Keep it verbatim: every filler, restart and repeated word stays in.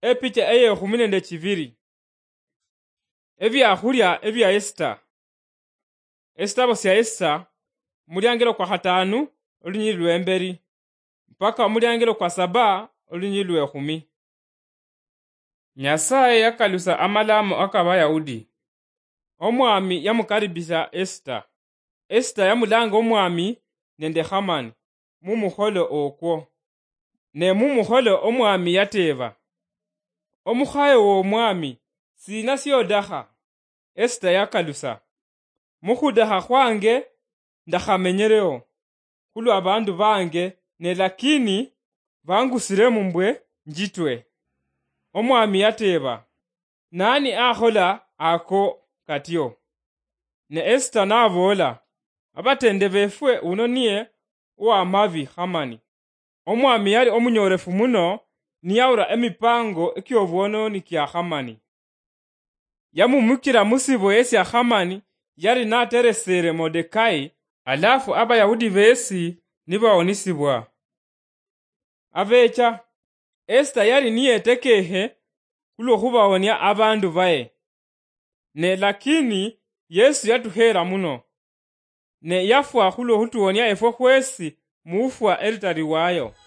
Epicha eye khumine nde chiviri. Evya khulya evya Esther. Esther bosya Esther mulyangelo kwa khatanu olunyili lwemberi mpaka mulyangelo kwa saba olunyili lwekhumi. Nyasaye yakalusa amalamu ak'Abayahudi. Omwami yamukaribisha Esther. Esther yamulanga omwami nende Hamani mumukholo okwo. Ne mumukholo omwami yateba, omukhaye w'omwami sina syodakha. Esther yakalusa, mukhudakha khwange ndakhamenyelewo khulwa bandu bange, ne lakini bangusile mumbwe njitwe. Omwami yateba, nani akhola ako katyo? Ne Esther nabola, abatende befwe uno niye uwamabi Hamani. Omwami yali omunyorefu muno niyawura emipango ekyobwononi kya Hamani. Yamumukira musibo yesya Hamani yali nateresere Mordekai, alafu Abayahudi besi nibawonisibwa. Abecha Esther yali niyetekehe kulwo khubawonya abandu baye. Ne lakini Yesu yatuhera muno, ne yafwa khulwo khutuwonya efwe khwesi mufwa elitari wayo.